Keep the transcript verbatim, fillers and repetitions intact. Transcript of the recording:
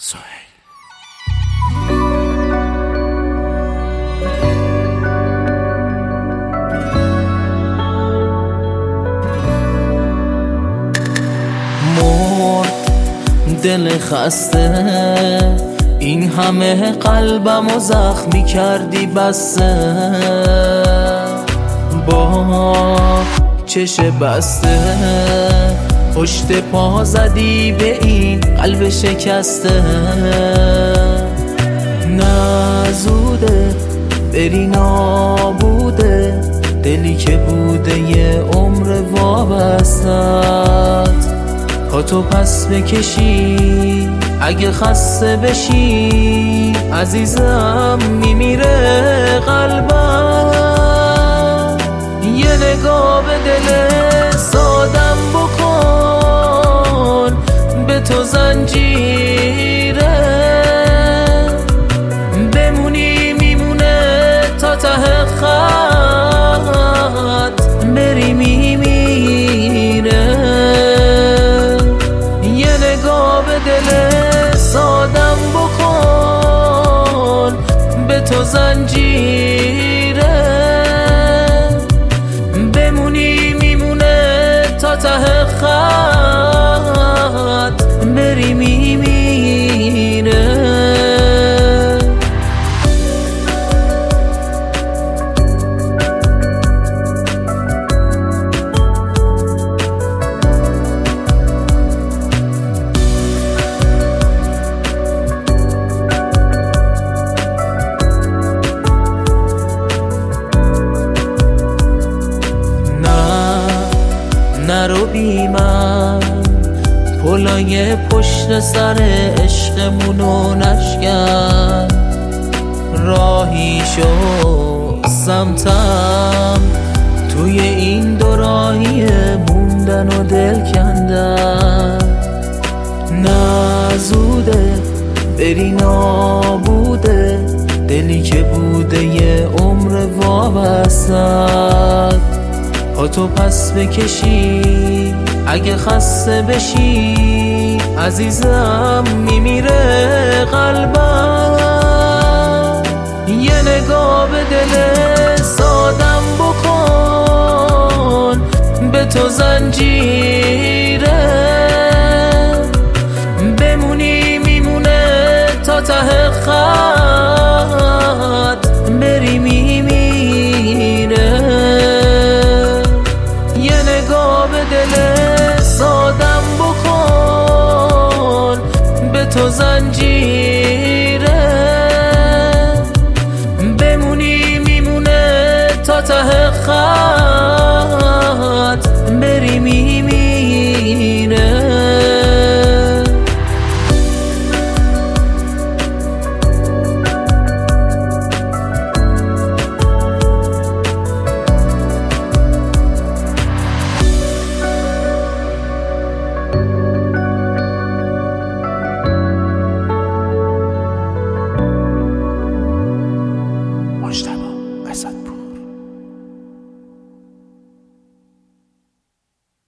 سهیل. دل خسته این همه قلبمو زخمی کردی بسته، با چش بسته پشت پا زدی به این قلب شکسته. نه زوده بری نابوده دلی که بوده یه عمر وابستت، پا تو پس بکشی اگه خسته بشی عزیزم میمیره قلبم. یه نگاه به دل سادم بکن، به تو زنجیره بمونی میمونه تا ته خط، بری میمیره. دل سادم بکن، به تو زنجیره بمونی میمونه تا ته خط، بری میمیره. نرو بی من پلای پشت سر عشقمونو نشکن، راهی شو سمتم توی این دو راهی موندن و دل کندن. نه زوده بری نابوده دلی که بوده یه عمر وابستت، پا تو پس بکشی اگه خسته بشی عزیزم میمیره قلبم. یه نگاه به دل سادم بکن، به تو زنجیره بمونی میمونه تا ته خط، بری میمیره. دل سادم بکن، به تو زنجیره بمونی میمونه تا ته خط.